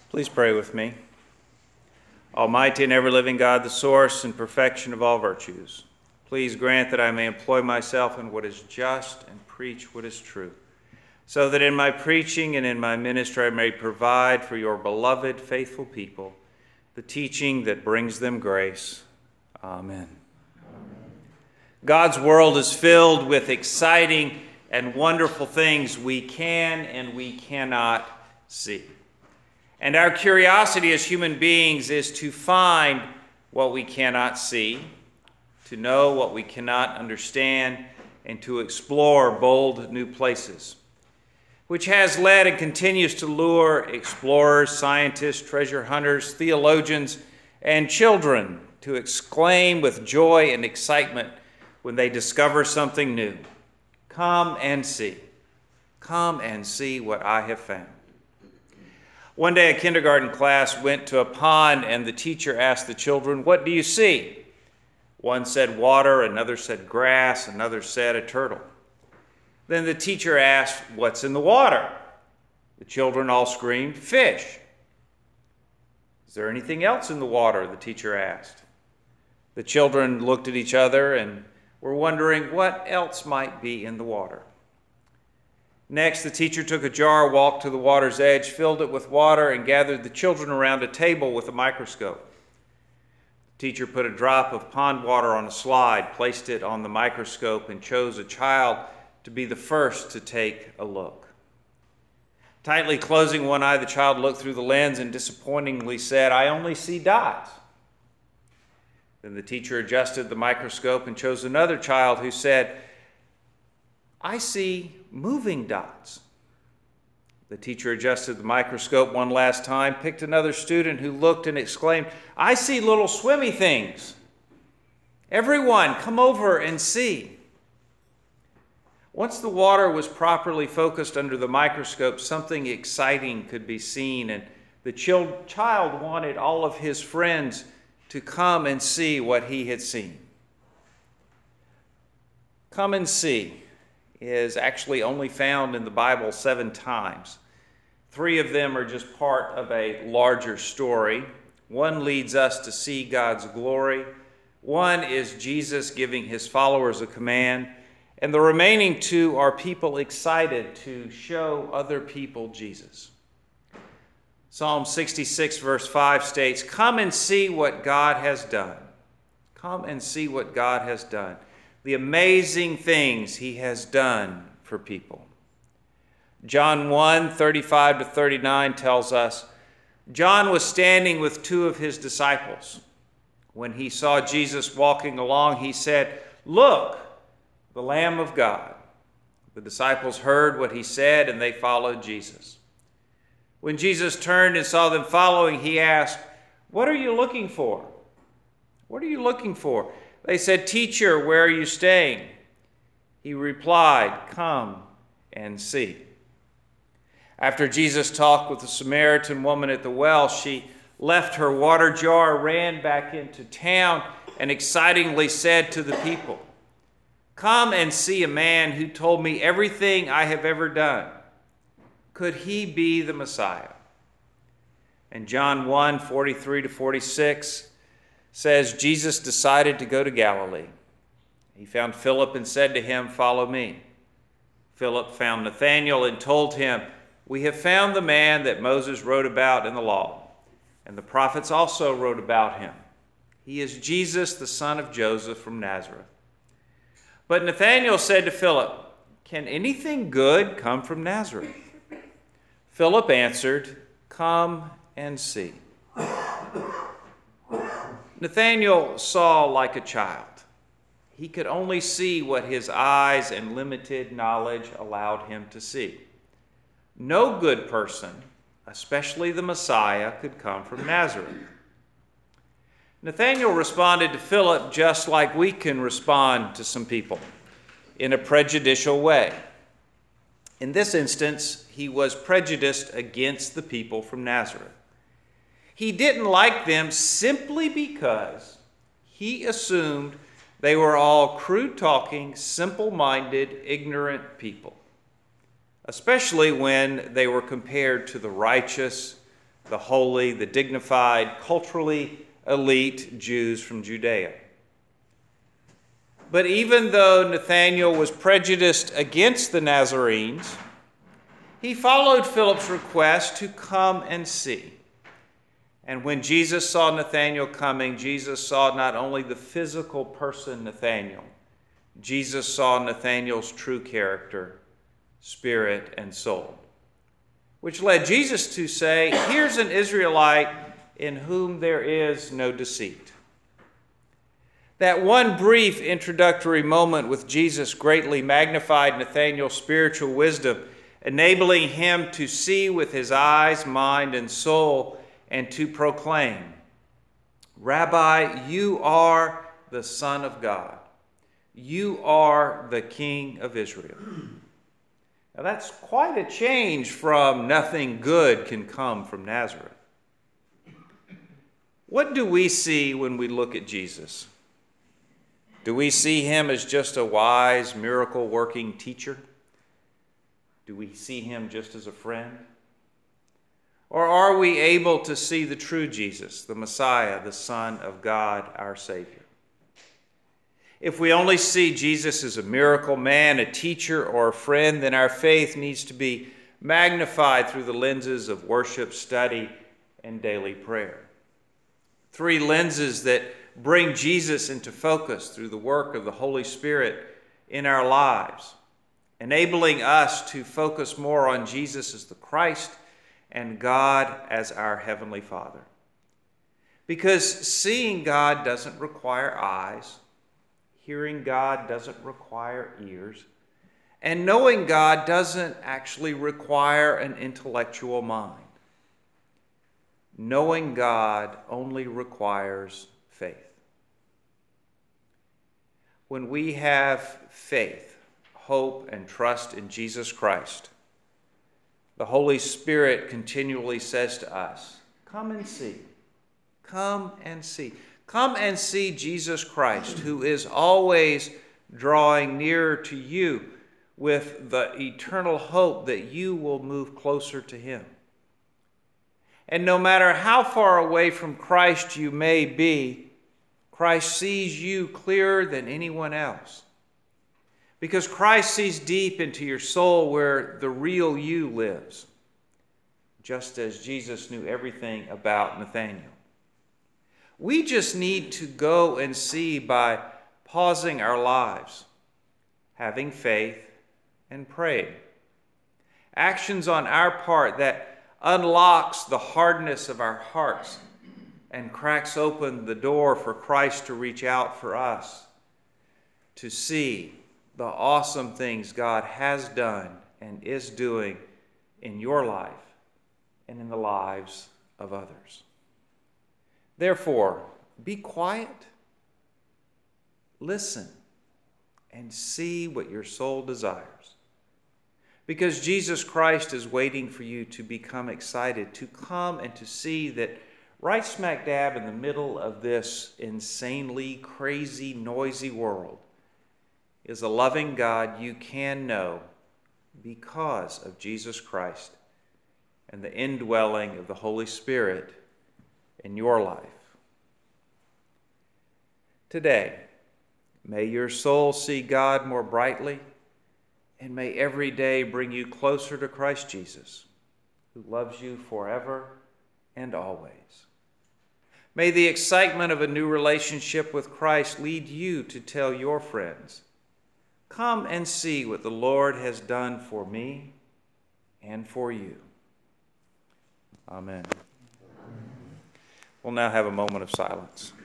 Please pray with me. Almighty and ever-living God, the source and perfection of all virtues, please grant that I may employ myself in what is just and preach what is true, so that in my preaching and in my ministry I may provide for your beloved, faithful people the teaching that brings them grace. Amen. God's world is filled with exciting and wonderful things we can and we cannot see. And our curiosity as human beings is to find what we cannot see, to know what we cannot understand, and to explore bold new places, which has led and continues to lure explorers, scientists, treasure hunters, theologians, and children to exclaim with joy and excitement when they discover something new. Come and see. Come and see what I have found. One day a kindergarten class went to a pond and the teacher asked the children, "What do you see?" One said water, another said grass, another said a turtle. Then the teacher asked, "What's in the water?" The children all screamed, "Fish." "Is there anything else in the water?" the teacher asked. The children looked at each other and were wondering what else might be in the water. Next, the teacher took a jar, walked to the water's edge, filled it with water, and gathered the children around a table with a microscope. The teacher put a drop of pond water on a slide, placed it on the microscope, and chose a child to be the first to take a look. Tightly closing one eye, the child looked through the lens and disappointingly said, "I only see dots." Then the teacher adjusted the microscope and chose another child who said, "I see moving dots." The teacher adjusted the microscope one last time, picked another student who looked and exclaimed, "I see little swimmy things. Everyone, come over and see." Once the water was properly focused under the microscope, something exciting could be seen, and the child wanted all of his friends to come and see what he had seen. Come and see is actually only found in the Bible 7 times. 3 of them are just part of a larger story. One leads us to see God's glory. One is Jesus giving his followers a command. And the remaining 2 are people excited to show other people Jesus. Psalm 66 verse 5 states, "Come and see what God has done." Come and see what God has done. The amazing things he has done for people. John 1:35-39 tells us, John was standing with 2 of his disciples. When he saw Jesus walking along, he said, "Look, the Lamb of God." The disciples heard what he said and they followed Jesus. When Jesus turned and saw them following, he asked, "What are you looking for?" "What are you looking for?" They said, "Teacher, where are you staying?" He replied, "Come and see." After Jesus talked with the Samaritan woman at the well, she left her water jar, ran back into town, and excitingly said to the people, "Come and see a man who told me everything I have ever done. Could he be the Messiah?" And John 1:43-46 says, Jesus decided to go to Galilee. He found Philip and said to him, "Follow me." Philip found Nathanael and told him, "We have found the man that Moses wrote about in the law, and the prophets also wrote about him. He is Jesus, the son of Joseph from Nazareth." But Nathanael said to Philip, "Can anything good come from Nazareth?" Philip answered, "Come and see." Nathanael saw like a child. He could only see what his eyes and limited knowledge allowed him to see. No good person, especially the Messiah, could come from Nazareth. Nathanael responded to Philip just like we can respond to some people, in a prejudicial way. In this instance, he was prejudiced against the people from Nazareth. He didn't like them simply because he assumed they were all crude-talking, simple-minded, ignorant people, especially when they were compared to the righteous, the holy, the dignified, culturally elite Jews from Judea. But even though Nathanael was prejudiced against the Nazarenes, he followed Philip's request to come and see. And when Jesus saw Nathanael coming, Jesus saw not only the physical person Nathanael, Jesus saw Nathanael's true character, spirit, and soul, which led Jesus to say, "Here's an Israelite in whom there is no deceit." That one brief introductory moment with Jesus greatly magnified Nathanael's spiritual wisdom, enabling him to see with his eyes, mind, and soul, and to proclaim, "Rabbi, you are the Son of God. You are the King of Israel." Now that's quite a change from "nothing good can come from Nazareth." What do we see when we look at Jesus? Do we see him as just a wise, miracle-working teacher? Do we see him just as a friend? Or are we able to see the true Jesus, the Messiah, the Son of God, our Savior? If we only see Jesus as a miracle man, a teacher, or a friend, then our faith needs to be magnified through the lenses of worship, study, and daily prayer. 3 lenses that bring Jesus into focus through the work of the Holy Spirit in our lives, enabling us to focus more on Jesus as the Christ and God as our Heavenly Father. Because seeing God doesn't require eyes, hearing God doesn't require ears, and knowing God doesn't actually require an intellectual mind. Knowing God only requires faith. When we have faith, hope, and trust in Jesus Christ, the Holy Spirit continually says to us, "Come and see. Come and see. Come and see Jesus Christ, who is always drawing nearer to you with the eternal hope that you will move closer to him." And no matter how far away from Christ you may be, Christ sees you clearer than anyone else. Because Christ sees deep into your soul where the real you lives, just as Jesus knew everything about Nathanael. We just need to go and see by pausing our lives, having faith, and praying. Actions on our part that unlocks the hardness of our hearts and cracks open the door for Christ to reach out for us, to see the awesome things God has done and is doing in your life and in the lives of others. Therefore, be quiet, listen, and see what your soul desires. Because Jesus Christ is waiting for you to become excited, to come and to see that right smack dab in the middle of this insanely crazy, noisy world is a loving God you can know because of Jesus Christ and the indwelling of the Holy Spirit in your life. Today, may your soul see God more brightly, and may every day bring you closer to Christ Jesus, who loves you forever and always. May the excitement of a new relationship with Christ lead you to tell your friends, "Come and see what the Lord has done for me and for you." Amen. We'll now have a moment of silence.